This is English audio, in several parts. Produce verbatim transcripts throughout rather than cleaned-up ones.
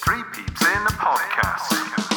Three Peeps in a Podcast.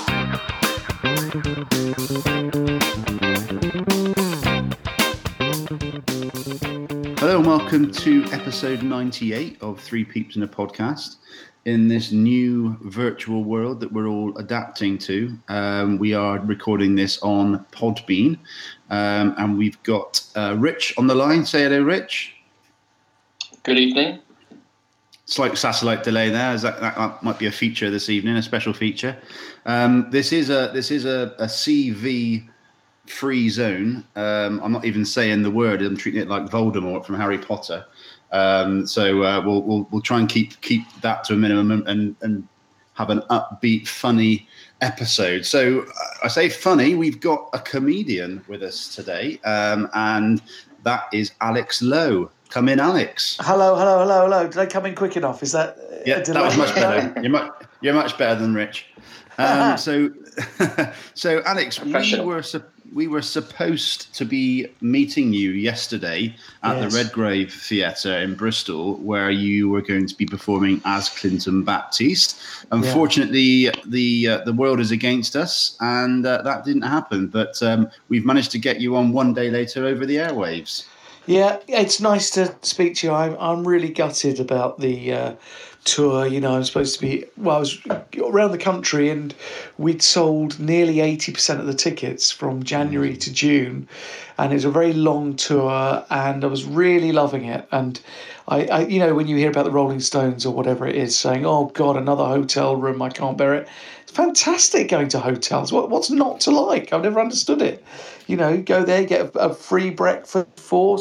Hello and welcome to episode ninety-eight of Three Peeps in a Podcast. In this new virtual world that we're all adapting to, um, we are recording this on Podbean, um, and we've got uh, Rich on the line. Say hello, Rich. Good evening. Slight satellite delay there. As that, that might be a feature this evening, a special feature. Um, this is a this is a, a C V free zone. Um, I'm not even saying the word. I'm treating it like Voldemort from Harry Potter. Um, so uh, we'll, we'll we'll try and keep keep that to a minimum and and have an upbeat, funny episode. So uh, I say funny. We've got a comedian with us today, um, and that is Alex Lowe. Come in, Alex. Hello, hello, hello, hello. Did I come in quick enough? Is that yeah? That was much better. You're much you're much better than Rich. Um, so so Alex, we were su- we were supposed to be meeting you yesterday at yes. the Redgrave Theatre in Bristol, where you were going to be performing as Clinton Baptiste. Unfortunately, yeah. the uh, the world is against us, and uh, that didn't happen. But um, we've managed to get you on one day later over the airwaves. Yeah, it's nice to speak to you. I'm I'm really gutted about the uh, tour. You know, I'm supposed to be, well, I was around the country and we'd sold nearly eighty percent of the tickets from January to June. And it was a very long tour and I was really loving it. And I, I, you know, when you hear about the Rolling Stones or whatever it is saying, oh God, another hotel room, I can't bear it. It's fantastic going to hotels. What, what's not to like? I've never understood it. You know, go there, get a, a free breakfast for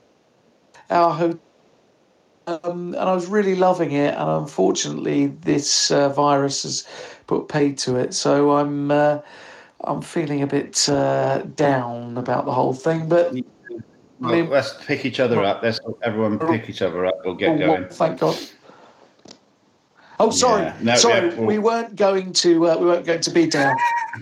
our hotel, um, and I was really loving it. And unfortunately, this uh, virus has put paid to it. So I'm uh, I'm feeling a bit uh, down about the whole thing. But well, I mean, let's pick each other up. Let's everyone pick each other up. We'll get going. Thank God. Oh, sorry, yeah. no, sorry. Yeah, well, we weren't going to. Uh, we weren't going to be down.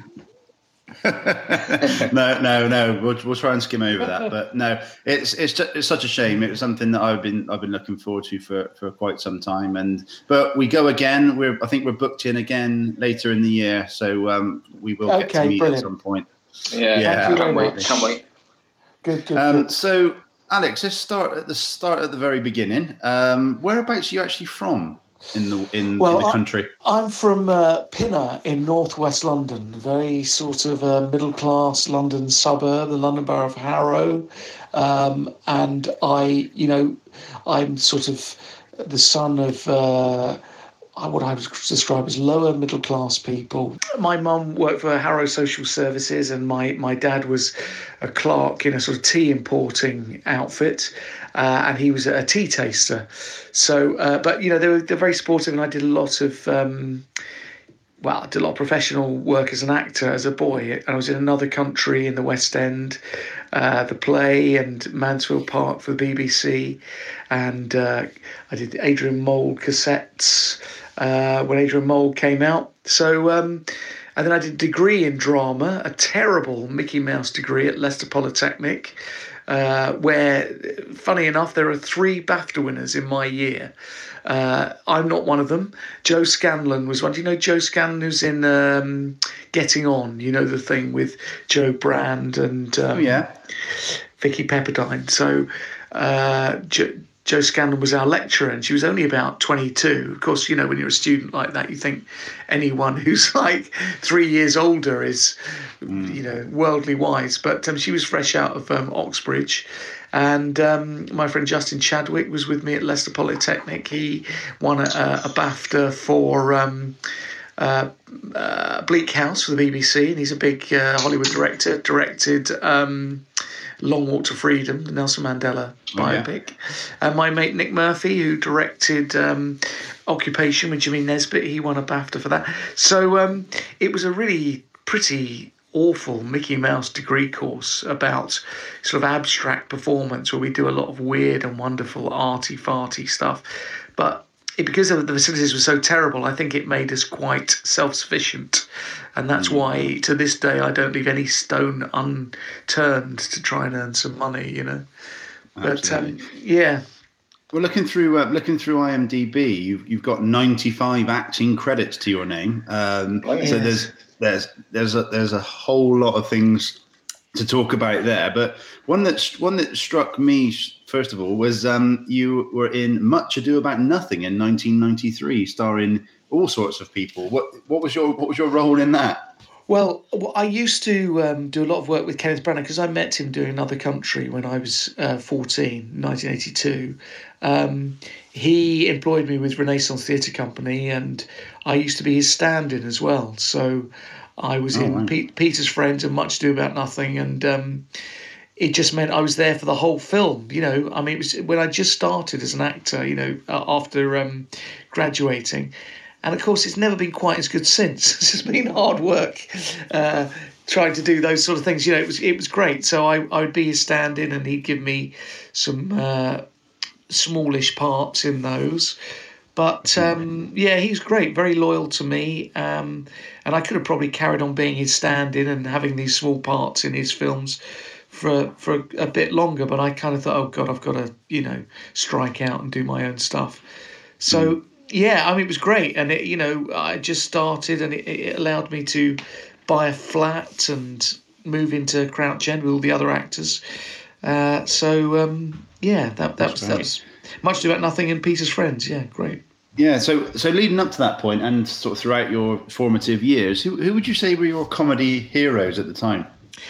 no, no, no. We'll we'll try and skim over that. But no, it's it's just, it's such a shame. It was something that I've been I've been looking forward to for, for quite some time. And but we go again. We're I think we're booked in again later in the year. So um, we will okay, get to meet brilliant. at some point. Yeah, yeah. Thank you very much. Can't wait. Good, good, um, good. So Alex, let's start at the start at the very beginning. Um, whereabouts are you actually from? In the in, well, in the country, I, I'm from uh, Pinner in northwest London, very sort of a middle class London suburb, the London Borough of Harrow, um, and I, you know, I'm sort of the son of uh, what I would describe as lower middle class people. My mum worked for Harrow Social Services, and my my dad was a clerk in a sort of tea importing outfit. Uh, and he was a tea taster. So, uh, but, you know, they were, they're very supportive, and I did a lot of, um, well, I did a lot of professional work as an actor as a boy. And I was in another country in the West End, uh, the play, and Mansfield Park for the B B C. And uh, I did Adrian Mould cassettes uh, when Adrian Mould came out. So, um, and then I did a degree in drama, a terrible Mickey Mouse degree at Leicester Polytechnic. Uh, where, funny enough, there are three BAFTA winners in my year. Uh, I'm not one of them. Joe Scanlon was one. Do you know Joe Scanlon, who's in um, Getting On? You know, the thing with Joe Brand and um, oh, yeah. Vicky Pepperdine. So uh, jo- Joe Scanlon was our lecturer, and she was only about twenty-two. Of course, you know, when you're a student like that, you think anyone who's like three years older is, mm. you know, worldly wise. But um, she was fresh out of um, Oxbridge. And um, my friend Justin Chadwick was with me at Leicester Polytechnic. He won a, a BAFTA for um, uh, uh, Bleak House for the B B C, and he's a big uh, Hollywood director, directed... Um, Long Walk to Freedom, the Nelson Mandela biopic. Oh, yeah. And my mate Nick Murphy, who directed um, Occupation with Jimmy Nesbitt, he won a BAFTA for that. So um, it was a really pretty awful Mickey Mouse degree course about sort of abstract performance, where we do a lot of weird and wonderful arty-farty stuff. But it, because the facilities were so terrible, I think it made us quite self-sufficient. And that's why, to this day, I don't leave any stone unturned to try and earn some money, you know. But, um, yeah. Well, looking through uh, looking through IMDb, you've you've got ninety-five acting credits to your name. Um, Oh, so yes. there's there's there's a there's a whole lot of things to talk about there. But one that one that struck me first of all was um, you were in Much Ado About Nothing in nineteen ninety-three, starring all sorts of people. What what was your what was your role in that? Well, well, I used to um, do a lot of work with Kenneth Branagh because I met him doing Another Country when I was uh, fourteen, nineteen eighty-two. Um, he employed me with Renaissance Theatre Company, and I used to be his stand-in as well. So I was Oh, in wow. Pe- Peter's Friends and Much Ado About Nothing, and um, it just meant I was there for the whole film. You know, I mean, it was when I just started as an actor. You know, uh, after um, graduating. And of course, it's never been quite as good since. It's just been hard work uh, trying to do those sort of things. You know, it was it was great. So I, I would be his stand-in, and he'd give me some uh, smallish parts in those. But um, yeah, he's great, very loyal to me. Um, and I could have probably carried on being his stand-in and having these small parts in his films for for a bit longer. But I kind of thought, oh God, I've got to, you know, strike out and do my own stuff. So yeah, I mean, it was great, and it, you know, I just started, and it, it allowed me to buy a flat and move into Crouch End with all the other actors. Uh, so um, yeah, that that That's was great. that was Much Ado About Nothing and Peter's Friends. Yeah, great. Yeah, so so leading up to that point and sort of throughout your formative years, who who would you say were your comedy heroes at the time?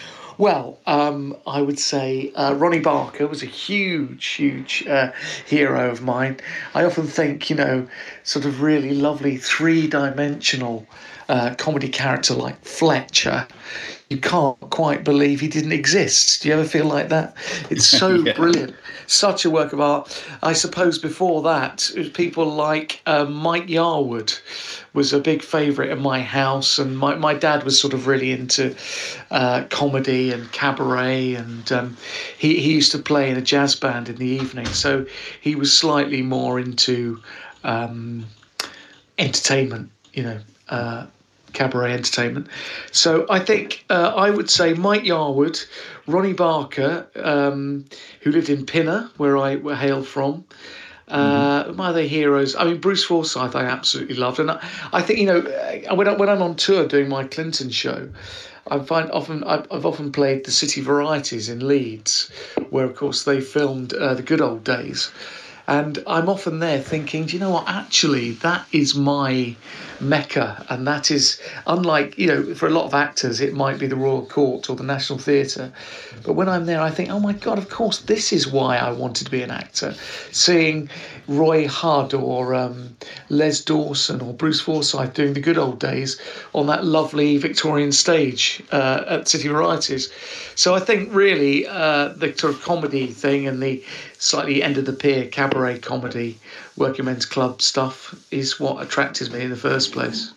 Well, um, I would say uh, Ronnie Barker was a huge, huge uh, hero of mine. I often think, you know, sort of really lovely three-dimensional uh, comedy character like Fletcher. You can't quite believe he didn't exist. Do you ever feel like that? It's so Yeah. brilliant. Such a work of art. I suppose before that, it was people like uh, Mike Yarwood was a big favourite in my house, and my, my dad was sort of really into uh, comedy and cabaret, and um, he, he used to play in a jazz band in the evening, so he was slightly more into um, entertainment, you know, uh, cabaret entertainment. So I think uh, I would say Mike Yarwood, Ronnie Barker, um, who lived in Pinner, where I hail from. Uh, my other heroes, I mean, Bruce Forsyth, I absolutely loved, and I, I think, you know, uh, when I, when I'm on tour doing my Clinton show, I find often I've, I've often played the City Varieties in Leeds, where of course they filmed uh, The Good Old Days. And I'm often there thinking, do you know what? Actually, that is my mecca. And that is, unlike, you know, for a lot of actors, it might be the Royal Court or the National Theatre. But when I'm there, I think, oh my God, of course, this is why I wanted to be an actor. Seeing Roy Hudd or um, Les Dawson or Bruce Forsyth doing The Good Old Days on that lovely Victorian stage uh, at City Varieties. So I think really uh, the sort of comedy thing and the slightly end of the pier cabaret comedy, working men's club stuff is what attracted me in the first place.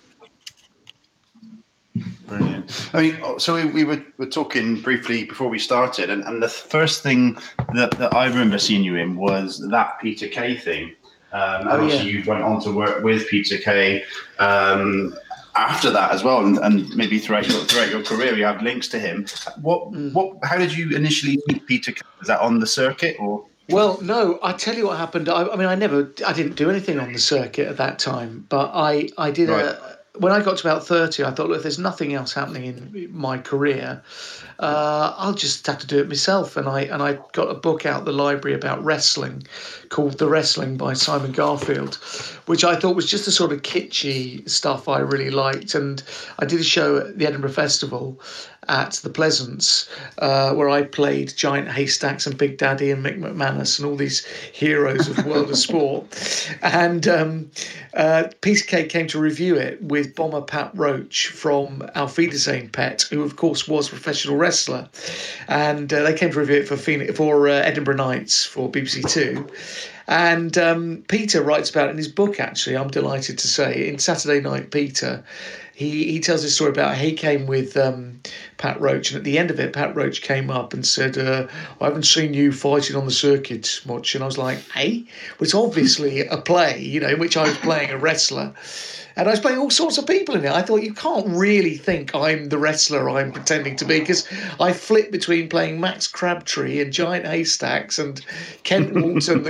Brilliant. I mean, so we, we were, were talking briefly before we started, and, and the first thing that, that I remember seeing you in was that Peter Kay thing. Um, and Oh, obviously yeah. you went on to work with Peter Kay um, after that as well, and, and maybe throughout your throughout your career you have links to him. What what? How did you initially meet Peter Kay? Was that on the circuit or? Well, no, I tell you what happened. I, I mean, I never, I didn't do anything on the circuit at that time, but I, I did Right. a. When I got to about thirty, I thought, look, if there's nothing else happening in my career, uh, I'll just have to do it myself. And I and I got a book out the library about wrestling, called The Wrestling by Simon Garfield, which I thought was just the sort of kitschy stuff I really liked. And I did a show at the Edinburgh Festival at the Pleasance, uh, where I played Giant Haystacks and Big Daddy and Mick McManus and all these heroes of the world of sport. And um, uh, Peter Kay came to review it with bomber Pat Roach from Auf Wiedersehen Pet, who of course was a professional wrestler. And uh, they came to review it for, Phoenix, for uh, Edinburgh Nights for B B C Two. And um, Peter writes about it in his book, actually, I'm delighted to say. In Saturday Night Peter, he, he tells this story about how he came with um, Pat Roach, and at the end of it, Pat Roach came up and said, uh, I haven't seen you fighting on the circuit much. And I was like, hey? Well, it's obviously a play, you know, in which I was playing a wrestler. And I was playing all sorts of people in it. I thought, you can't really think I'm the wrestler I'm pretending to be, because I flip between playing Max Crabtree and Giant Haystacks and Kent Walton, the commentator,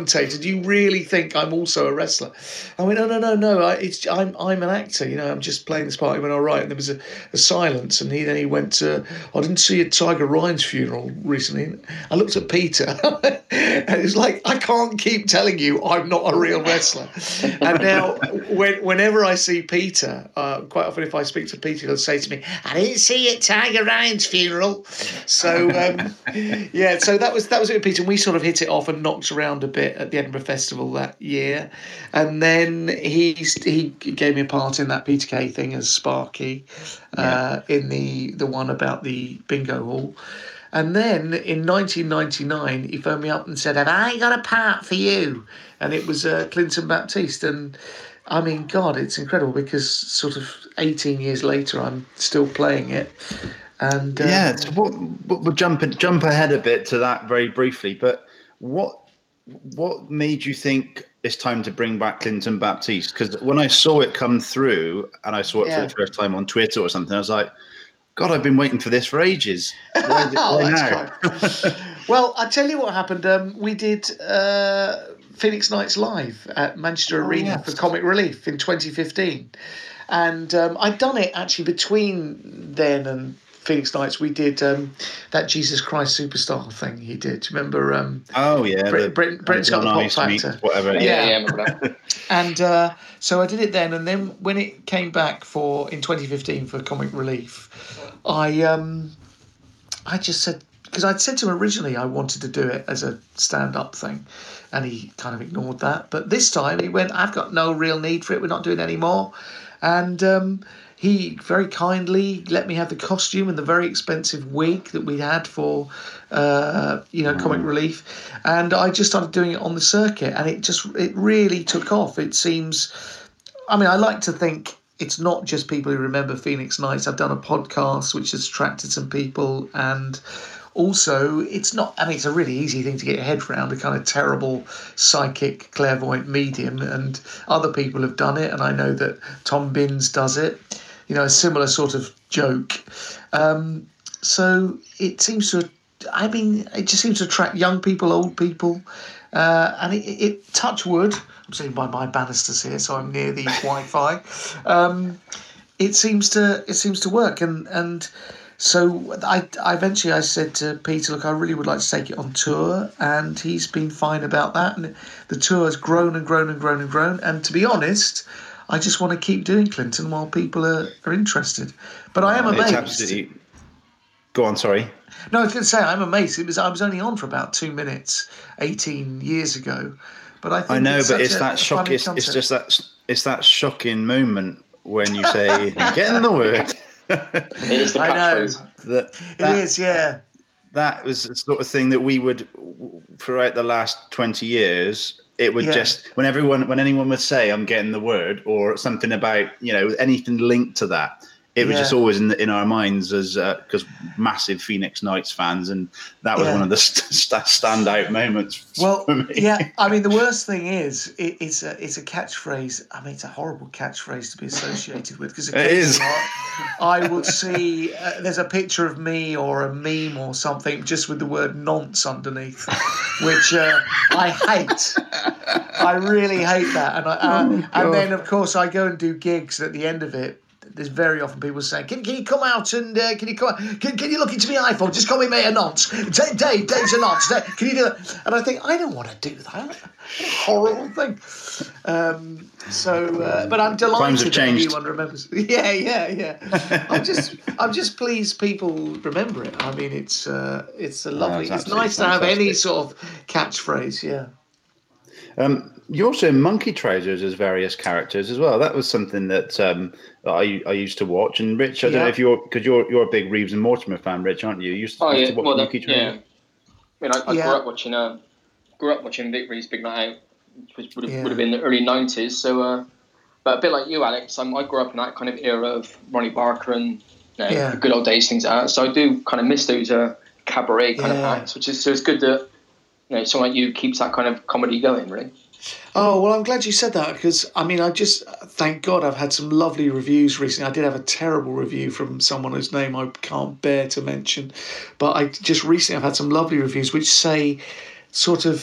commentator. Do you really think I'm also a wrestler? I went, no, no, no, no. I, it's I'm I'm an actor. You know, I'm just playing this part. He went, all right. And there was a, a silence, and he then he went to. I didn't see a Tiger Ryan's funeral recently. I looked at Peter, and it was like, I can't keep telling you I'm not a real wrestler. And now, when, whenever I see Peter, uh, quite often if I speak to Peter, he'll say to me, I didn't see you at Tiger Ryan's funeral. So um, yeah, so that was that was it with Peter, and we sort of hit it off and knocked around a bit at the Edinburgh Festival that year, and then he he gave me a part in that Peter Kay thing as Sparky, uh, yeah. in the the one about the bingo hall. And then in nineteen ninety-nine, he phoned me up and said, have I got a part for you? And it was uh, Clinton Baptiste. And I mean, God, it's incredible because sort of eighteen years later, I'm still playing it. And um, yeah, so what, what, we'll jump jump ahead a bit to that very briefly. But what what made you think it's time to bring back Clinton Baptiste? Because when I saw it come through, and I saw it yeah. for the first time on Twitter or something, I was like, God, I've been waiting for this for ages. Why, did, oh, why now? Well, I'll tell you what happened. Um, we did uh, Phoenix Nights Live at Manchester oh, Arena yes. for Comic Relief in twenty fifteen. And um, I'd done it actually between then and Phoenix Nights. We did um, that Jesus Christ Superstar thing he did. Do you remember? Um, oh, yeah. Brit- Brit- Britain's Got the Pop Factor. Meets, whatever. Yeah, yeah. yeah, I remember that. And uh, so I did it then. And then when it came back for in twenty fifteen for Comic Relief, I um, I just said, because I'd said to him originally I wanted to do it as a stand-up thing, and he kind of ignored that. But this time he went, I've got no real need for it. We're not doing it anymore. And um, he very kindly let me have the costume and the very expensive wig that we had for, uh, you know, Comic Relief. And I just started doing it on the circuit, and it just, it really took off. It seems, I mean, I like to think it's not just people who remember Phoenix Nights. I've done a podcast which has attracted some people, and also it's not, I mean, it's a really easy thing to get your head around, a kind of terrible psychic clairvoyant medium, and other people have done it, and I know that Tom Binns does it, you know, a similar sort of joke. Um, so it seems to, I mean, it just seems to attract young people, old people, uh, and it, it, touch wood, I'm sitting by my banisters here, so I'm near the Wi-Fi. Um, it seems to it seems to work, and and so I, I eventually I said to Peter, look, I really would like to take it on tour, and he's been fine about that. And the tour has grown and grown and grown and grown. And to be honest, I just want to keep doing Clinton while people are, are interested. But I am amazed. It's absolutely. Go on, sorry. No, I was going to say I'm amazed. It was I was only on for about two minutes eighteen years ago. But I, think I know, it's but it's a, that a shock. It's, it's just that it's that shocking moment when you say, "Get in the word." It is the I know. catchphrase. That, It that, is, yeah. That was the sort of thing that we would, throughout the last twenty years, it would Yeah. just, when everyone, when anyone would say, I'm getting the word, or something about, you know, anything linked to that, it was Yeah. just always in the, in our minds as, because uh, massive Phoenix Nights fans, and that was Yeah. one of the st- st- standout moments Well, for me. yeah. I mean, the worst thing is, it, it's a it's a catchphrase. I mean, it's a horrible catchphrase to be associated with, because It is. I will see uh, there's a picture of me or a meme or something just with the word nonce underneath, which uh, I hate. I really hate that, and I, uh, Oh, and then of course I go and do gigs. At the end of it, there's very often people saying, "Can, can you come out and uh, can you come? Can, can you look into my iPhone? Just call me mate a nonce. Dave, Dave, Dave's a nonce. Dave, can you do that?" And I think I don't want to do that. What a horrible thing. Um, so, uh, but I'm Times have delighted that changed. everyone remembers. Yeah, yeah, yeah. I'm just, I'm just pleased people remember it. I mean, it's, uh, it's a lovely. it's it's absolutely nice to have any fantastic. sort of catchphrase. Yeah. Um, you also in Monkey Trousers as various characters as well. That was something that um, I I used to watch. And Rich, I don't Yeah. know if you're, because you're you're a big Reeves and Mortimer fan, Rich, aren't you? You used to, Oh used yeah, to watch well, Monkey that, yeah. Trousers. I mean, I, I Yeah. grew up watching uh, grew up watching Vic Reeves' Big Night Out, which would have, Yeah. would have been the early nineties. So, uh, but a bit like you, Alex, I'm, I grew up in that kind of era of Ronnie Barker and you know, Yeah. the good old days, things like that. So I do kind of miss those uh, cabaret kind Yeah. of acts, which is so it's good that you know someone like you keeps that kind of comedy going, really. Oh, well, I'm glad you said that, because, I mean, I just, thank God I've had some lovely reviews recently. I did have a terrible review from someone whose name I can't bear to mention, but I just recently I've had some lovely reviews which say sort of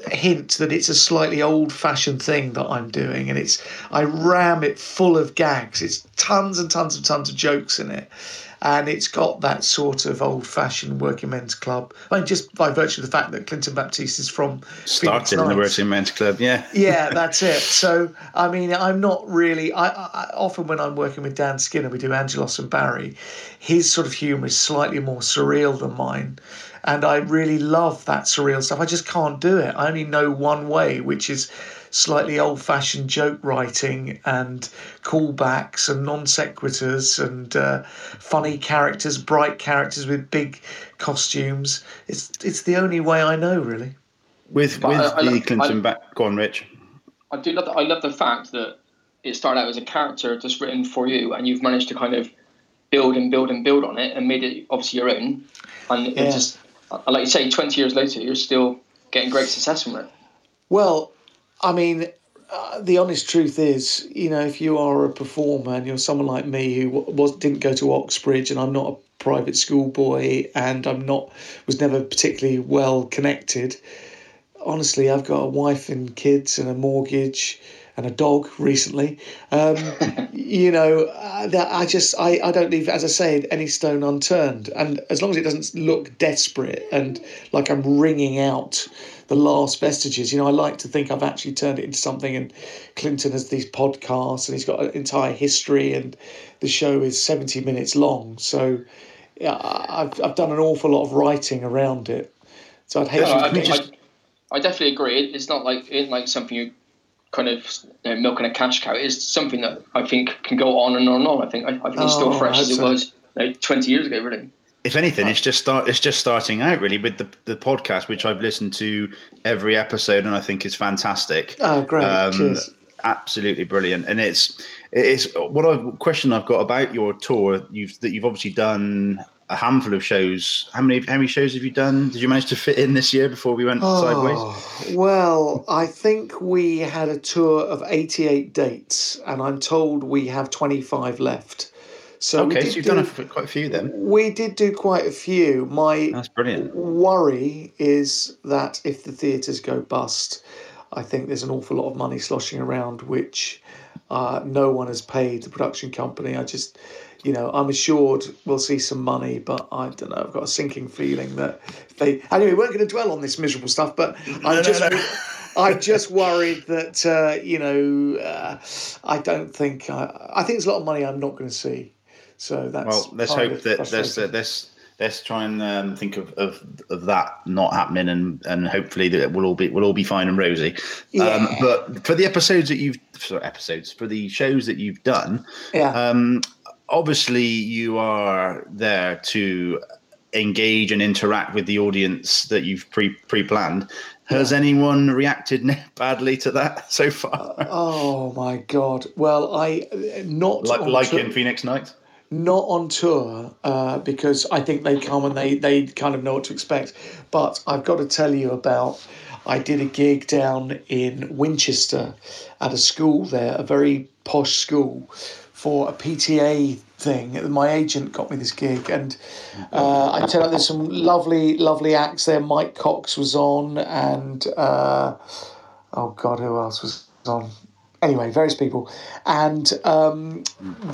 hint that it's a slightly old-fashioned thing that I'm doing, and it's I ram it full of gags. It's tons and tons and tons of jokes in it, and it's got that sort of old-fashioned working men's club. I mean, just by virtue of the fact that Clinton Baptiste is from Started in the working men's club, yeah. Yeah, that's it. So, I mean, I'm not really. I, I often when I'm working with Dan Skinner, we do Angelos and Barry. His sort of humour is slightly more surreal than mine. And I really love that surreal stuff. I just can't do it. I only know one way, which is slightly old-fashioned joke writing and callbacks and non sequiturs and uh, funny characters, bright characters with big costumes. It's it's the only way I know, really. With But with I- I the love- Clinton I- back, go on, Rich. I do love. The, I love the fact that it started out as a character just written for you, and you've managed to kind of build and build and build on it, and made it obviously your own. And Yeah. it's just, like you say, twenty years later, you're still getting great success from it. Well, I mean, uh, the honest truth is, you know, if you are a performer and you're someone like me who w- was didn't go to Oxbridge, and I'm not a private school boy, and I'm not was never particularly well connected. Honestly, I've got a wife and kids and a mortgage and a dog recently. Um, you know, uh, that I just I, I don't leave, as I say, any stone unturned. And as long as it doesn't look desperate and like I'm wringing out the last vestiges, you know, I like to think I've actually turned it into something. And Clinton has these podcasts, and he's got an entire history, and the show is seventy minutes long. So yeah, I've I've done an awful lot of writing around it. So I'd hate No, to I, can we I, just- I definitely agree. It- It's not like it ain't like something you kind of you know, milking a cash cow. It's something that I think can go on and on and on. I think I, I think it's still Oh, fresh I as it hope so. was you know, twenty years ago, really. If anything, it's just start. It's just starting out really with the the podcast, which I've listened to every episode, and I think is fantastic. Oh, great. Cheers. Absolutely brilliant, and it's it's what I question I've got about your tour. You've that you've obviously done a handful of shows. How many how many shows have you done? Did you manage to fit in this year before we went sideways? Oh, well, I think we had a tour of eighty-eight dates, and I'm told we have twenty-five left. So we Okay, did so you've do, done a, quite a few then. We did do quite a few. My That's brilliant. worry is that if the theatres go bust, I think there's an awful lot of money sloshing around, which uh, no one has paid the production company. I just, you know, I'm assured we'll see some money, but I don't know. I've got a sinking feeling that if they. Anyway, we weren't going to dwell on this miserable stuff, but I'm no, just. no. I'm just worried that uh, you know. Uh, I don't think. I, I think there's a lot of money I'm not going to see. So that's. Well, let's kind hope of that let's frustrating. let's let's try and um, think of, of of that not happening, and and hopefully that we'll all be we'll all be fine and rosy. Yeah. Um, but for the episodes that you've sorry, episodes for the shows that you've done, Yeah. um, obviously you are there to engage and interact with the audience that you've pre pre planned. Has anyone reacted badly to that so far? Oh my God! Well, I not like on like tour, in Phoenix Night. not on tour uh, because I think they come and they they kind of know what to expect. But I've got to tell you about. I did a gig down in Winchester at a school there, a very posh school, for a P T A thing. My agent got me this gig, and uh, I tell you, there's some lovely, lovely acts there. Mike Cox was on, and uh, oh God, who else was on? Anyway, various people, and um,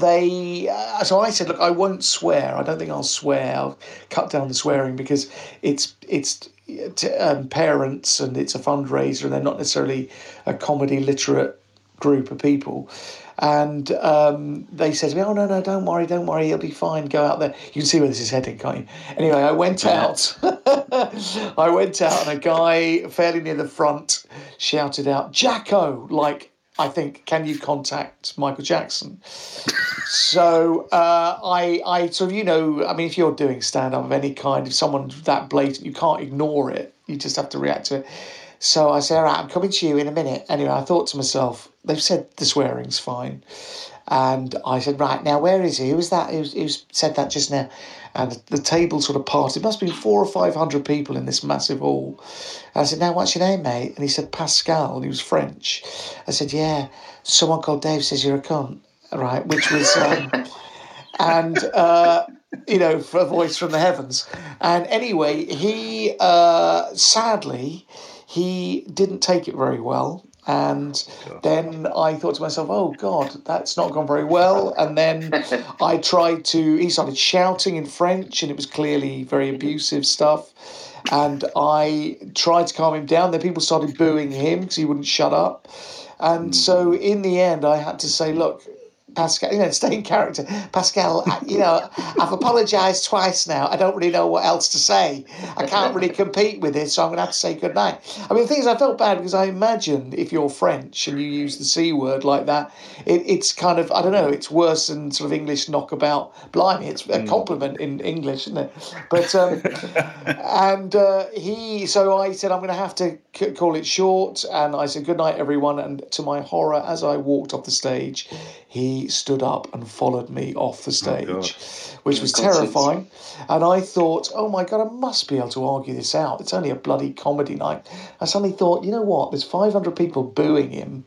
they. Uh, so I said, look, I won't swear. I don't think I'll swear. I'll cut down the swearing because it's it's to, um, parents and it's a fundraiser, and they're not necessarily a comedy literate group of people. And um, they said to me, oh, no, no, don't worry, don't worry, you'll be fine, go out there. You can see where this is heading, can't you? Anyway, I went out. I went out, and a guy fairly near the front shouted out, Jacko, like, I think, can you contact Michael Jackson? So uh, I, I sort of, you know, I mean, if you're doing stand-up of any kind, if someone's that blatant, you can't ignore it. You just have to react to it. So I said, all right, I'm coming to you in a minute. Anyway, I thought to myself, they've said the swearing's fine. And I said, right, now, where is he? Who was that? Who, who said that just now? And the table sort of parted. It must have been four or five hundred people in this massive hall. And I said, now, what's your name, mate? And he said, Pascal. And he was French. I said, yeah, someone called Dave says you're a cunt. Right, which was... Um, and... Uh, you know, for a voice from the heavens. And anyway, he, uh, sadly, he didn't take it very well. And then I thought to myself, oh, God, that's not gone very well. And then I tried to, he started shouting in French, and it was clearly very abusive stuff. And I tried to calm him down. Then people started booing him because he wouldn't shut up. And so in the end, I had to say, look, Pascal, you know, stay in character. Pascal, you know, I've apologised twice now. I don't really know what else to say. I can't really compete with this, so I'm going to have to say goodnight. I mean, the thing is, I felt bad because I imagine if you're French and you use the C word like that, it, it's kind of, I don't know, it's worse than sort of English knockabout. Blimey, it's a compliment in English, isn't it? But, um, and uh, he, so I said, I'm going to have to c- call it short. And I said, good night, everyone. And to my horror, as I walked off the stage, he stood up and followed me off the stage, oh, which was terrifying. And I thought, oh my God, I must be able to argue this out. It's only a bloody comedy night. I suddenly thought, you know what? There's five hundred people booing him.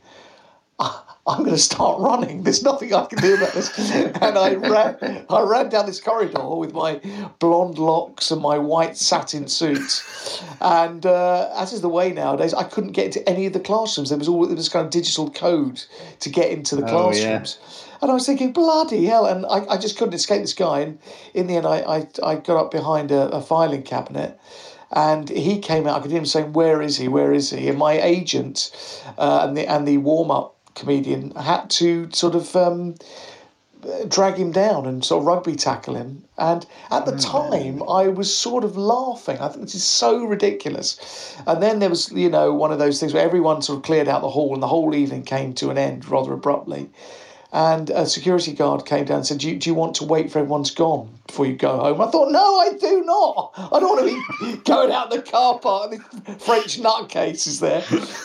I'm going to start running. There's nothing I can do about this. And I ran, I ran down this corridor with my blonde locks and my white satin suit. And uh, as is the way nowadays, I couldn't get into any of the classrooms. There was all there was kind of digital code to get into the oh, classrooms. Yeah. And I was thinking, bloody hell. And I, I just couldn't escape this guy. And in the end, I, I, I got up behind a, a filing cabinet. And he came out. I could hear him saying, where is he? Where is he? And my agent uh, and the and the warm-up comedian had to sort of um, drag him down and sort of rugby tackle him. And at the time, I was sort of laughing. I think this is so ridiculous. And then there was, you know, one of those things where everyone sort of cleared out the hall and the whole evening came to an end rather abruptly. And a security guard came down and said, do you, do you want to wait for everyone's gone before you go home? I thought, no, I do not. I don't want to be going out in the car park and the French nutcase is there.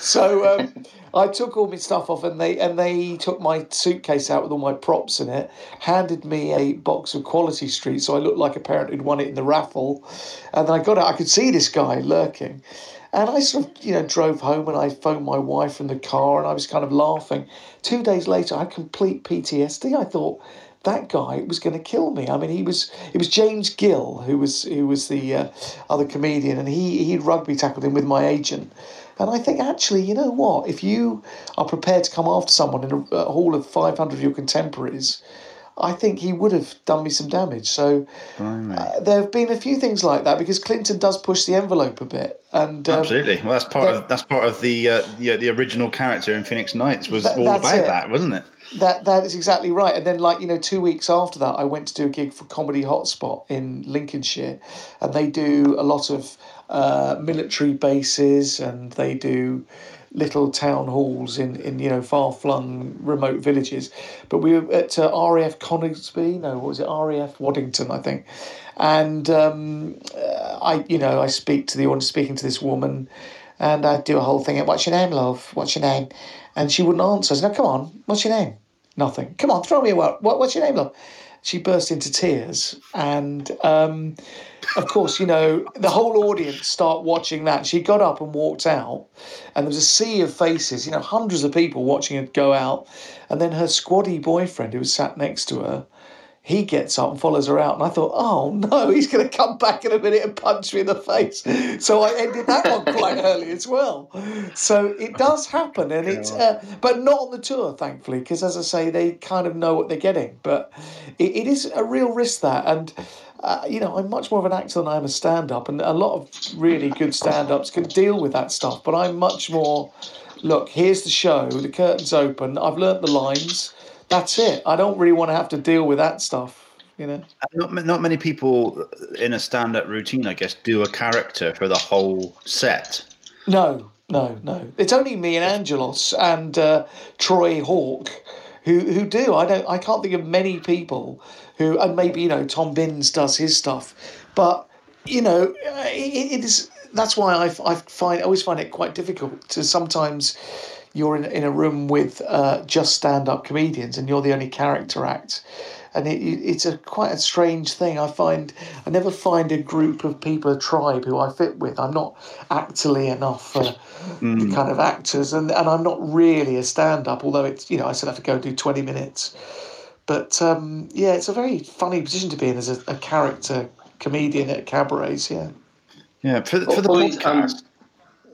So um, I took all my stuff off and they and they took my suitcase out with all my props in it, handed me a box of Quality Street so I looked like a parent who'd won it in the raffle. And then I got out. I could see this guy lurking. And I sort of, you know, drove home and I phoned my wife in the car and I was kind of laughing. Two days later, I had complete P T S D. I thought that guy was going to kill me. I mean, he was, it was James Gill, who was who was the uh, other comedian, and he he'd rugby tackled him with my agent. And I think, actually, you know what? If you are prepared to come after someone in a, a hall of five hundred of your contemporaries, I think he would have done me some damage. So uh, there have been a few things like that because Clinton does push the envelope a bit. And um, absolutely, well, that's part of that's part of the uh, the, the original character in Phoenix Nights was that, all about it. that, wasn't it? That that is exactly right. And then, like you know, two weeks after that, I went to do a gig for Comedy Hotspot in Lincolnshire, and they do a lot of uh, military bases, and they do little town halls in, in you know far-flung remote villages. But we were at uh, R A F Coningsby, no, what was it, R A F Waddington, I think. And um, uh, I, you know, I speak to the audience, speaking to this woman, and I do a whole thing. What's your name, love? What's your name? And she wouldn't answer. I said, no, come on, what's your name? Nothing. Come on, throw me a word. What, what's your name, love? She burst into tears, and um, of course, you know, the whole audience start watching that. She got up and walked out, and there was a sea of faces, you know, hundreds of people watching her go out, and then her squaddy boyfriend, who was sat next to her, he gets up and follows her out, and I thought, oh no, he's going to come back in a minute and punch me in the face. So I ended that one quite early as well. So it does happen, and it's, uh, but not on the tour, thankfully, because as I say, they kind of know what they're getting. But it, it is a real risk that, and uh, you know, I'm much more of an actor than I am a stand-up, and a lot of really good stand-ups can deal with that stuff. But I'm much more, look, here's the show, the curtain's open, I've learnt the lines. That's it. I don't really want to have to deal with that stuff, you know. Not not many people in a stand-up routine, I guess, do a character for the whole set. No, no, no. It's only me and Angelos and uh, Troy Hawke who who do. I don't. I can't think of many people who, and maybe you know Tom Binns does his stuff, but you know it, it is. That's why I I find I always find it quite difficult to sometimes. You're in in a room with uh, just stand-up comedians, and you're the only character act, and it, it's a quite a strange thing. I find I never find a group of people, a tribe who I fit with. I'm not actorly enough for mm. the kind of actors, and, and I'm not really a stand-up. Although it's you know I still have to go and do twenty minutes, but um, yeah, it's a very funny position to be in as a, a character comedian at cabarets. Yeah, yeah. For for the Boys, podcast. Um,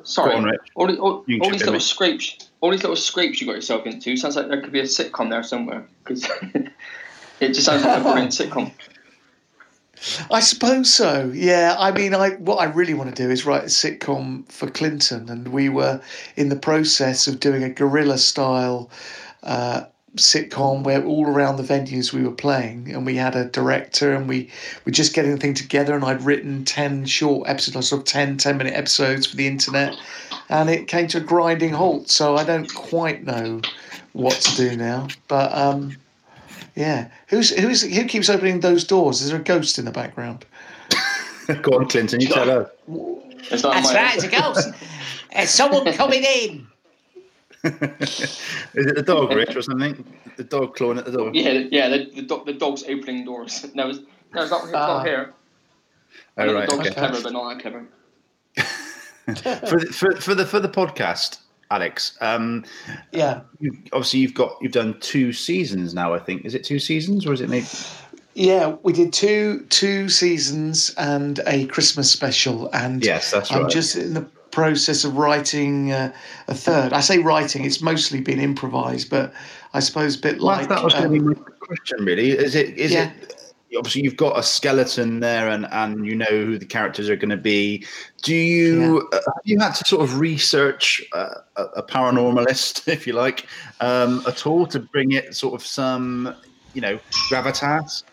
Sorry, Go on, Rich. all, the- all, You can all chip these in, little mate. scrapes, all these little scrapes you got yourself into sounds like there could be a sitcom there somewhere. Because it just sounds like a brilliant sitcom. I suppose so. Yeah. I mean, I what I really want to do is write a sitcom for Clinton, and we were in the process of doing a guerrilla style uh, sitcom where all around the venues we were playing, and we had a director, and we were just getting the thing together. And I'd written ten short episodes, sort of ten, ten minute episodes for the internet, and it came to a grinding halt. So I don't quite know what to do now, but. Um, Yeah, who's who's who keeps opening those doors? Is there a ghost in the background? Go on, Clinton. You tell her. It's not That's my right, it's a ghost. There's someone coming in. Is it the dog, Rich, or something? The dog clawing at the door. Yeah, yeah. The the, dog, the dog's opening doors. No, it's, no, it's not. It's Ah. not here. I Oh, know right, the dog's okay. clever, but not that clever. for, the, for for the for the podcast, Alex. Um, Yeah, you, obviously you've got you've done two seasons now. I think is it two seasons or is it maybe? yeah. We did two two seasons and a Christmas special, and Yes, that's I'm right. just in the process of writing uh, a third. I say writing; it's mostly been improvised, but I suppose a bit Well, like that was going to um, be my question. Really, is it? Is Yeah. it? Obviously, you've got a skeleton there, and, and you know who the characters are going to be. Do you uh, have you had to sort of research uh, a, a paranormalist, if you like, um, at all to bring it sort of some, you know, gravitas?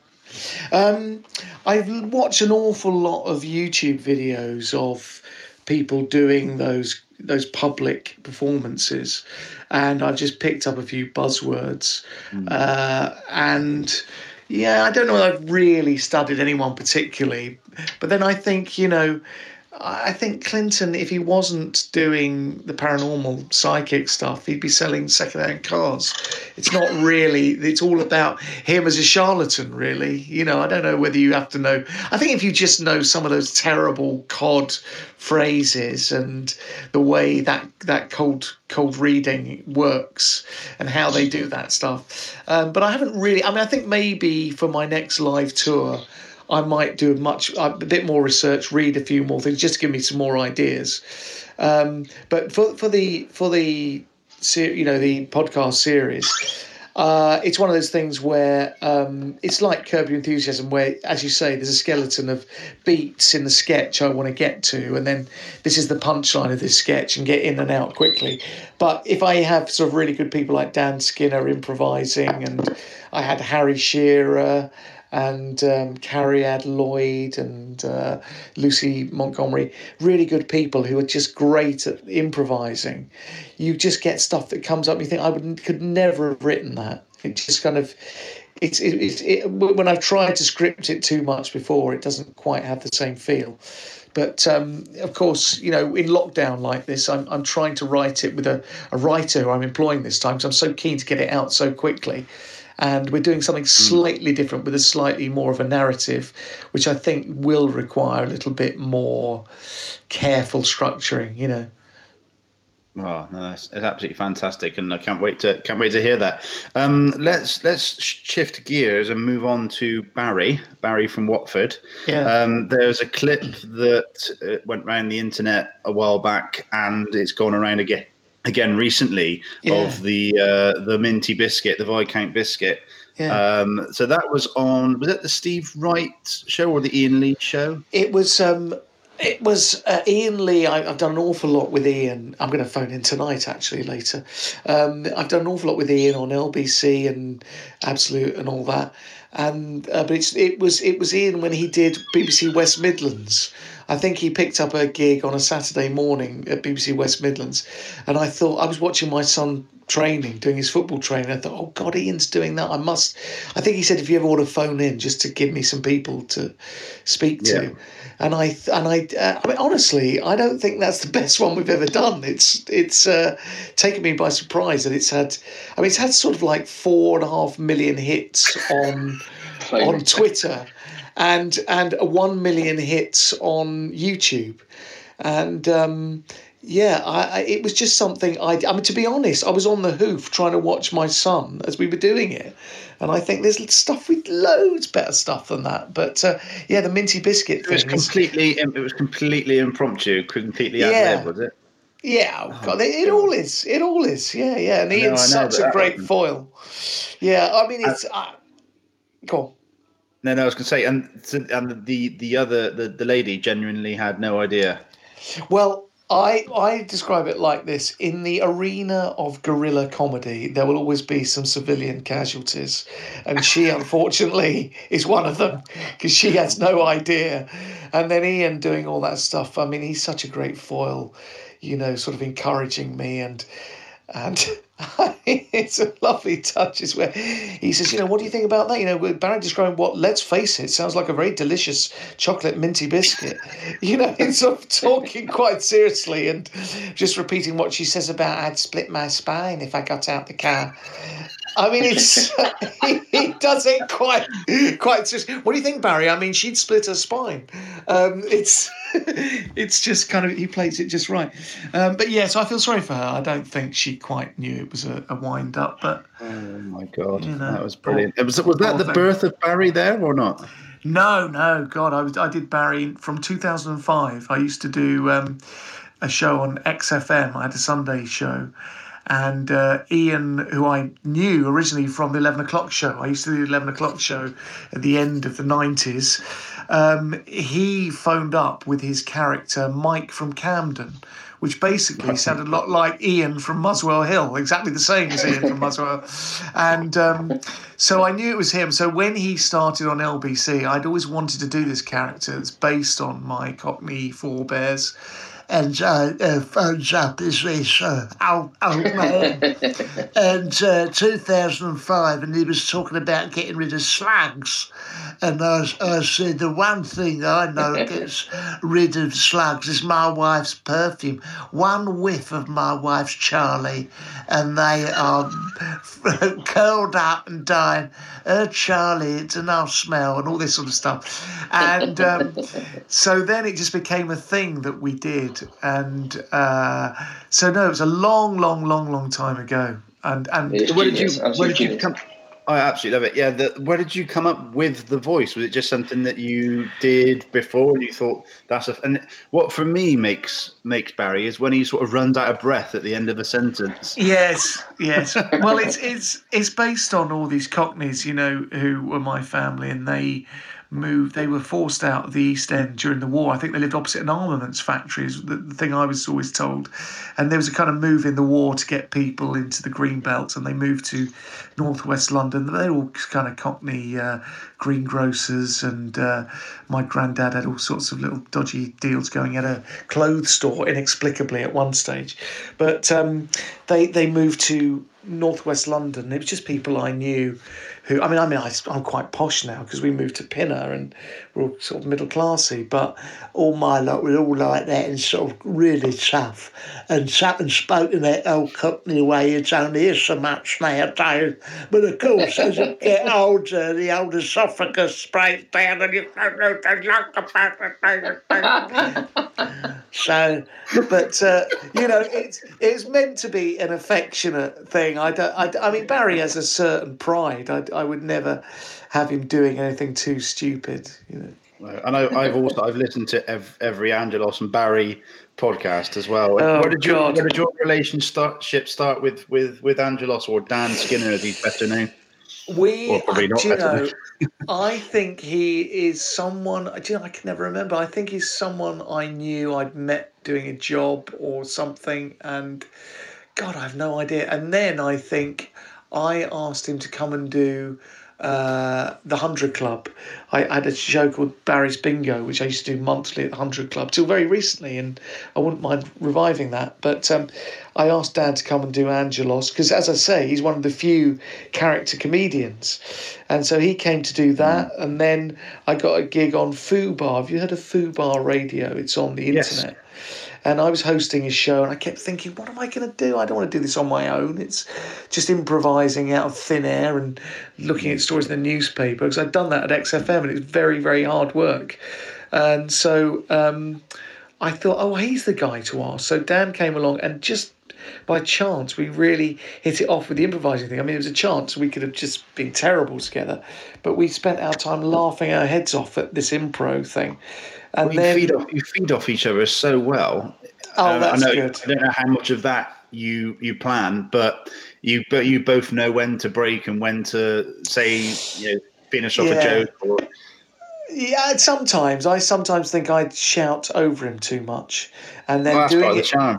Um, I've watched an awful lot of YouTube videos of people doing those those public performances, and I've just picked up a few buzzwords. Uh, and yeah, I don't know whether I've really studied anyone particularly, but then I think you know. I think Clinton, if he wasn't doing the paranormal psychic stuff, he'd be selling second-hand cars. It's not really, it's all about him as a charlatan, really. You know, I don't know whether you have to know. I think if you just know some of those terrible cod phrases and the way that, that cold cold reading works and how they do that stuff. Um, but I haven't really, I mean, I think maybe for my next live tour, I might do a much a bit more research, read a few more things, just to give me some more ideas. Um, but for for the for the you know the podcast series, uh, it's one of those things where um, it's like Curb Your Enthusiasm, where, as you say, there's a skeleton of beats in the sketch I want to get to, and then this is the punchline of this sketch, and get in and out quickly. But if I have sort of really good people like Dan Skinner improvising, and I had Harry Shearer and um, Carrie Ad Lloyd and uh, Lucy Montgomery, really good people who are just great at improvising. You just get stuff that comes up and you think, I would, could never have written that. It just kind of, it's it, it, it, when I've tried to script it too much before, it doesn't quite have the same feel. But um, of course, you know, in lockdown like this, I'm I'm trying to write it with a, a writer who I'm employing this time, because I'm so keen to get it out so quickly. And we're doing something slightly different with a slightly more of a narrative, which I think will require a little bit more careful structuring, you know. Oh no, it's, it's absolutely fantastic, and I can't wait to can't wait to hear that. Um, let's let's shift gears and move on to Barry. Barry from Watford. Yeah. Um, there's a clip that uh, went around the internet a while back, and it's gone around again again recently Yeah. of the uh, the minty biscuit, the Viscount biscuit. Yeah. Um, so that was on. Was it the Steve Wright show or the Ian Lee show? It was um, it was uh, Ian Lee. I, I've done an awful lot with Ian. I'm going to phone in tonight, actually, later. Um, I've done an awful lot with Ian on L B C and Absolute and all that. And uh, but it's it was it was Ian when he did B B C West Midlands. I think he picked up a gig on a Saturday morning at B B C West Midlands, and I thought, I was watching my son training, doing his football training. I thought, oh God, Ian's doing that. I must. I think he said, if you ever want to phone in, just to give me some people to speak to. Yeah. And I and I, uh, I mean, honestly, I don't think that's the best one we've ever done. It's it's uh, taken me by surprise that it's had. I mean, it's had sort of like four and a half million hits on on Twitter, and and one million hits on YouTube, and um, Yeah, I, I, it was just something I. I mean, to be honest, I was on the hoof trying to watch my son as we were doing it, and I think there's stuff with loads better stuff than that. But uh, yeah, the minty biscuit It was thing is. completely. It was completely impromptu, completely ad Yeah. lib, was it? Yeah, oh, Oh, God, it, it God. all is. It all is. Yeah, yeah. And I know, Ian's I know, such but a that great wasn't- foil. Yeah, I mean, it's. Uh, go on. No, no, I was going to say, and and the the other the, the lady genuinely had no idea. Well, I I describe it like this: in the arena of guerrilla comedy, there will always be some civilian casualties, and she unfortunately is one of them because she has no idea. And then Ian doing all that stuff. I mean, he's such a great foil, you know, sort of encouraging me and. And it's a lovely touch is where he says, you know, what do you think about that? You know, Barry describing what, let's face it, sounds like a very delicious chocolate minty biscuit. You know, and sort of talking quite seriously and just repeating what she says about I'd split my spine if I got out the car. I mean, it's he, he does it quite quite seriously. What do you think, Barry? I mean, she'd split her spine. Um, it's it's just kind of he plays it just right. Um, but yeah, so I feel sorry for her. I don't think she quite knew it was a, a wind up. But Oh my God, you know, that was brilliant. poor- was was that poor the thing. birth of Barry there or not? No, no, God, I was I did Barry from two thousand five. I used to do um, a show on X F M. I had a Sunday show. And uh, Ian, who I knew originally from the eleven o'clock show, I used to do the eleven o'clock show at the end of the nineties. Um, he phoned up with his character Mike from Camden, which basically sounded a lot like Ian from Muswell Hill, exactly the same as Ian from Muswell. And um, so I knew it was him. So when he started on L B C, I'd always wanted to do this character that's based on my Cockney forebears. And uh, uh, phones up is this uh, old, old man. And uh, two thousand five, and he was talking about getting rid of slugs. And I, I said, the one thing I know gets rid of slugs is my wife's perfume. One whiff of my wife's Charlie, and they are curled up and dying. Her Charlie, it's a nice smell, and all this sort of stuff. And um, so then it just became a thing that we did. And uh, so, no, it was a long, long, long, long time ago. And and It's Where did you genius, Where absolute did you genius. come? I absolutely love it. Yeah, the, where did you come up with the voice? Was it just something that you did before, and you thought that's a? And what for me makes makes Barry is when he sort of runs out of breath at the end of a sentence. Yes, yes. Well, it's it's it's based on all these Cockneys, you know, who were my family, and they moved. They were forced out of the East End during the war. I think they lived opposite an armaments factory. Is the, the thing I was always told. And there was a kind of move in the war to get people into the green belt, and they moved to northwest London. They're all kind of Cockney uh, greengrocers, and uh, my granddad had all sorts of little dodgy deals going at a clothes store inexplicably at one stage. But um, they they moved to northwest London. It was just people I knew who, I mean, I mean, I, I'm quite posh now because we moved to Pinner and we're all sort of middle classy, but all my lot were all like that and sort of really tough and sat and spoke in that old Cockney way. It's only here so much nowadays. But of course, as you get older, the old esophagus breaks down and you don't know what to like about it. So, but uh, you know, it's it's meant to be an affectionate thing. I don't. I, I mean, Barry has a certain pride. I, I would never have him doing anything too stupid. You know. And I, I've also I've listened to ev- every Angelos and Barry podcast as well. Oh, where did your God. Where did your relationship start with with with Angelos, or Dan Skinner as he's better known? We, Or probably not do you better know, I think he is someone, do you know, I can never remember. I think he's someone I knew I'd met doing a job or something, and God, I have no idea. And then I think I asked him to come and do uh, the Hundred Club. I, I had a show called Barry's Bingo, which I used to do monthly at the Hundred Club till very recently, and I wouldn't mind reviving that. But um, I asked Dad to come and do Angelos because, as I say, he's one of the few character comedians, and so he came to do that. Mm. And then I got a gig on Fubar. Have you heard of Fubar Radio? It's on the internet. Yes. And I was hosting his show, and I kept thinking, what am I going to do? I don't want to do this on my own. It's just improvising out of thin air and looking at stories in the newspaper, because I'd done that at X F M, and it's very, very hard work. And so um, I thought, oh, he's the guy to ask. So Dan came along, and just by chance, we really hit it off with the improvising thing. I mean, it was a chance. We could have just been terrible together, but we spent our time laughing our heads off at this impro thing. And well, then you feed off you feed off each other so well. Oh, Um, that's I know, good. I don't know how much of that you you plan, but you but you both know when to break and when to say, you know, finish off Yeah. a joke. Or Yeah, sometimes I sometimes think I shout over him too much, and then well, that's doing part of the it. charm.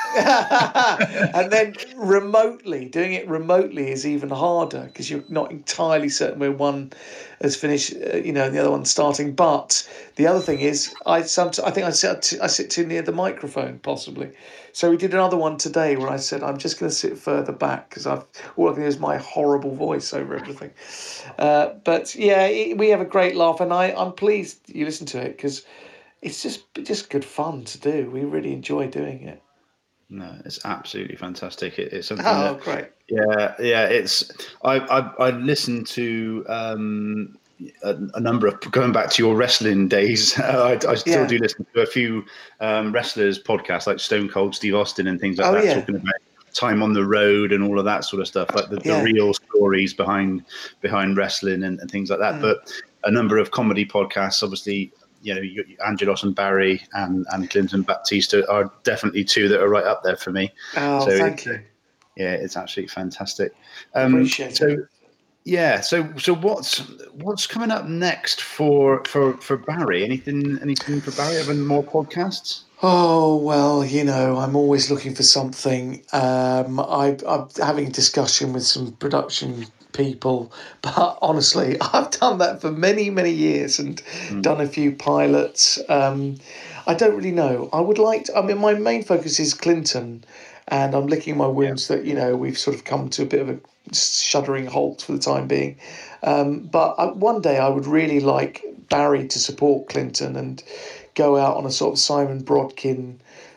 And then remotely doing it remotely is even harder because you're not entirely certain where one has finished, uh, you know, and the other one's starting. But the other thing is, I some I think I sit I sit too near the microphone possibly. So we did another one today where I said I'm just going to sit further back because I've all I can hear is my horrible voice over everything. Uh, but yeah, it, we have a great laugh, and I I'm pleased you listen to it because it's just just good fun to do. We really enjoy doing it. No, it's absolutely fantastic. It, it's something Oh, that, great. yeah, yeah. It's I I, I listened to um, a, a number of going back to your wrestling days. I, I still Yeah. do listen to a few um, wrestlers podcasts like Stone Cold Steve Austin and things like Oh, that, yeah. talking about time on the road and all of that sort of stuff, like the, Yeah. the real stories behind behind wrestling and, and things like that. Mm. But a number of comedy podcasts, obviously. You know, you- Angelos and Barry and, and Clinton Baptista are definitely two that are right up there for me. Oh, So thank it- you. Yeah, it's absolutely fantastic. Um, Appreciate so, it. yeah, so so what's what's coming up next for for for Barry? Anything anything for Barry? Having more podcasts? Oh, well, you know, I'm always looking for something. Um, I, I'm having a discussion with some production people, but honestly, I've done that for many, many years and Mm. done a few pilots. Um, I don't really know. I would like to, I mean, my main focus is Clinton, and I'm licking my wounds that, you know, we've sort of come to a bit of a shuddering halt for the time being. Um, but I, one day I would really like Barry to support Clinton and go out on a sort of Simon Brodkin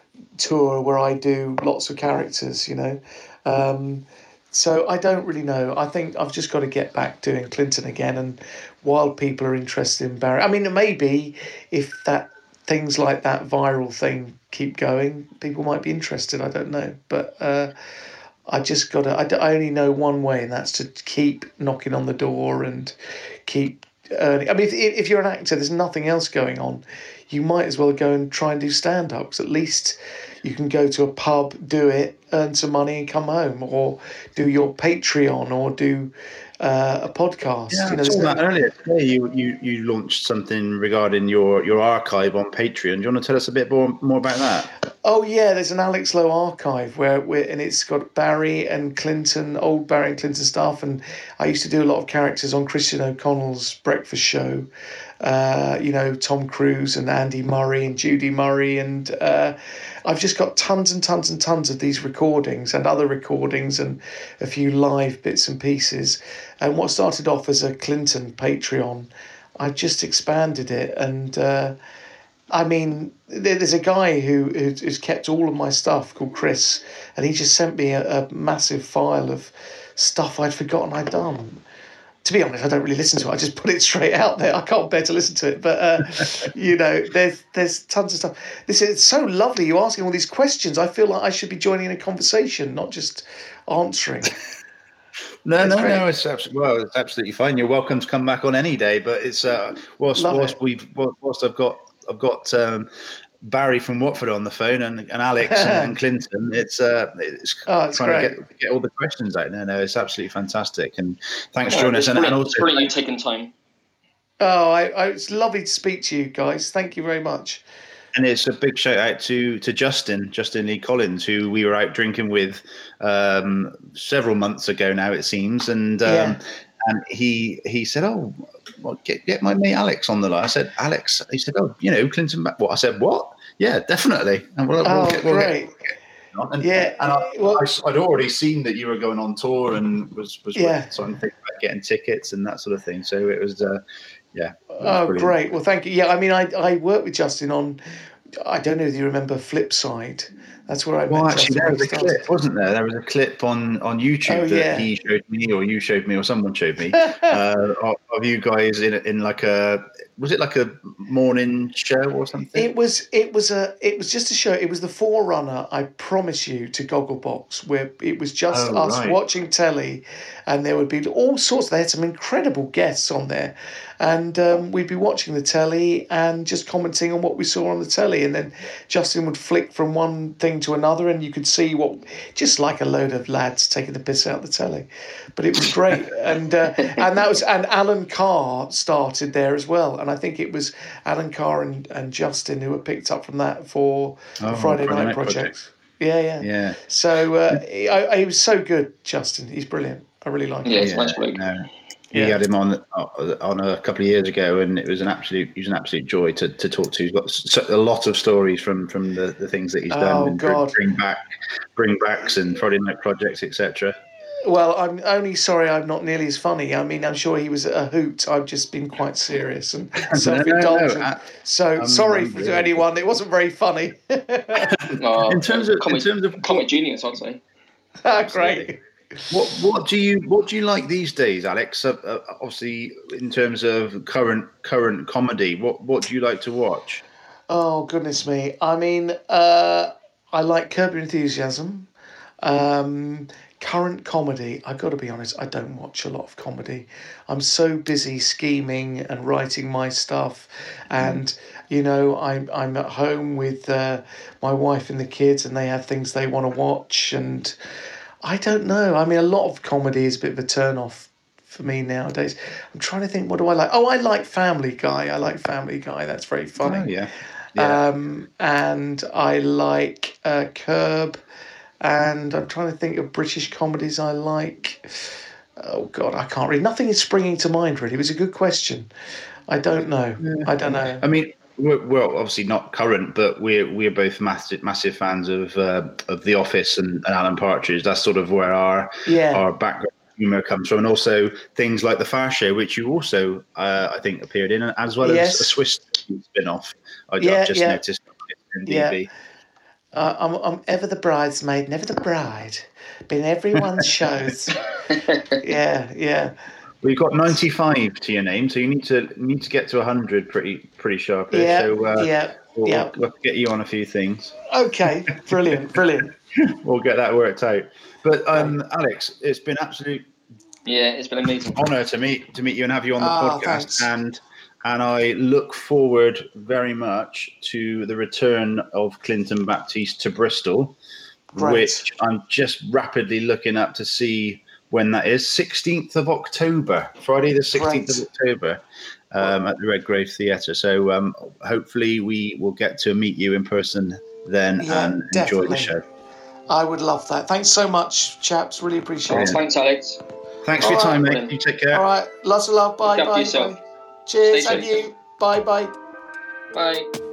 tour where I do lots of characters, you know. Um, so I don't really know. I think I've just got to get back doing Clinton again. And while people are interested in Barry, I mean, maybe if that things like that viral thing keep going, people might be interested. I don't know, but uh, I just got to. I, d- I only know one way, and that's to keep knocking on the door and keep earning. I mean, if, if you're an actor, there's nothing else going on. You might as well go and try and do stand ups. At least you can go to a pub, do it, earn some money, and come home, or do your Patreon, or do uh, a podcast. Yeah, you know, I there's saw no, that earlier today. You, you you launched something regarding your, your archive on Patreon. Do you want to tell us a bit more more about that? Oh yeah, there's an Alex Lowe archive where we're, and it's got Barry and Clinton, old Barry and Clinton stuff, and I used to do a lot of characters on Christian O'Connell's breakfast show. Uh, you know, Tom Cruise and Andy Murray and Judy Murray, and uh, I've just got tons and tons and tons of these recordings and other recordings and a few live bits and pieces. And what started off as a Clinton Patreon, I've just expanded it and. Uh, I mean, there's a guy who who's kept all of my stuff called Chris, and he just sent me a, a massive file of stuff I'd forgotten I'd done. To be honest, I don't really listen to it. I just put it straight out there. I can't bear to listen to it, but uh, you know, there's there's tons of stuff. This is it's so lovely. You asking all these questions. I feel like I should be joining in a conversation, not just answering. No, It's no, great. no. It's absolutely well. It's absolutely fine. You're welcome to come back on any day. But it's uh, whilst Love whilst it. we've whilst I've got I've got um, Barry from Watford on the phone and, and Alex and, and Clinton. It's uh, it's Oh, it's trying great. to get get all the questions out. No, no, it's absolutely fantastic. And thanks for Oh, joining it's us. And, and brilliant. also, It's brilliant you taking time. Oh, I, I, it's lovely to speak to you guys. Thank you very much. and it's a big shout out to to Justin, Justin Lee Collins, who we were out drinking with um, several months ago now, it seems, and um, Yeah. and he he said, "Oh, well, get get my mate Alex on the line." I said, "Alex," he said, "Oh, you know, Clinton." What I said, "What? Yeah, definitely." And we'll, Oh, we'll get, we'll great. Get, and, Yeah, and I, well- I, I'd already seen that you were going on tour and was was Yeah. starting to think about getting tickets and that sort of thing. So it was, uh, yeah. It was Oh, brilliant. great. Well, thank you. Yeah, I mean, I I worked with Justin on, I don't know if you remember Flipside. That's where I Well, met actually, Justin there when was he a started. clip, wasn't there? There was a clip on, on YouTube Oh, that yeah. he showed me, or you showed me, or someone showed me, uh, of, of you guys in in like a was it like a morning show or something? It was it was a it was just a show. It was the forerunner, I promise you, to Gogglebox, where it was just Oh, us right. watching telly, and there would be all sorts. They had some incredible guests on there, and um, we'd be watching the telly and just commenting on what we saw on the telly, and then Justin would flick from one thing to another, and you could see what, just like a load of lads taking the piss out of the telly, but it was great, and uh, and that was and Alan Carr started there as well, and I think it was Alan Carr and, and Justin who were picked up from that for Oh, the Friday, Friday Night, Night Project. Project. Yeah, yeah, Yeah. So uh, he, I, he was so good, Justin. He's brilliant. I really like Yeah, him. it's a nice bloke. No. We Yeah. had him on on a couple of years ago, and it was an absolute he was an absolute joy to, to talk to. He's got so, a lot of stories from, from the, the things that he's done, Oh, and bring, God. bring back bring backs and Friday Night Projects, et cetera. Well, I'm only sorry I'm not nearly as funny. I mean, I'm sure he was a hoot. I've just been quite serious and self-indulgent. no, no. So I'm- sorry I'm for really- anyone. It wasn't very funny. Oh, In terms of- in comic, terms of- comic genius, I'd say. Great. What what do you what do you like these days, Alex? Uh, uh, obviously, in terms of current current comedy, what what do you like to watch? Oh, goodness me. I mean, uh, I like Curb Your Enthusiasm. Um, current comedy, I've got to be honest, I don't watch a lot of comedy. I'm so busy scheming and writing my stuff. And, you know, I'm, I'm at home with uh, my wife and the kids, and they have things they want to watch. And I don't know. I mean, a lot of comedy is a bit of a turn off for me nowadays. I'm trying to think, what do I like? Oh, I like Family Guy. I like Family Guy. That's very funny. Oh yeah, yeah. Um, and I like uh, Curb, and I'm trying to think of British comedies I like. Oh God, I can't read. Nothing is springing to mind really. It was a good question. I don't know. I don't know. I mean, we're, well, obviously not current, but we're we're both massive massive fans of uh, of The Office and, and Alan Partridge. That's sort of where our Yeah. our background humor comes from, and also things like The Fast Show, which you also uh, I think appeared in, as well Yes. as a Swiss spin-off. I, Yeah, I've just yeah. noticed on D B. Yeah. Uh, I'm I'm ever the bridesmaid, never the bride. Been everyone's shows. Yeah, yeah. Well, you've got ninety-five to your name, so you need to you need to get to one hundred pretty pretty sharpish. Yeah, so uh, yeah, we'll, yeah. we'll get you on a few things. Okay, brilliant, brilliant. We'll get that worked out. But um, Alex, it's been absolute Yeah, it's been amazing. honour to meet to meet you and have you on the Ah, podcast, thanks. and and I look forward very much to the return of Clinton Baptiste to Bristol, Great. which I'm just rapidly looking up to see when that is. sixteenth of October, Friday the sixteenth Great. of October, um, at the Redgrave Theatre. So um, hopefully we will get to meet you in person then Yeah, and enjoy definitely. the show. I would love that. Thanks so much, chaps. Really appreciate Oh, it. thanks, Alex. Thanks for your All time, right. mate. You take care. All right, lots of love. Bye, Look after bye, yourself. bye. Cheers, Stay and safe. you. Bye, bye. Bye.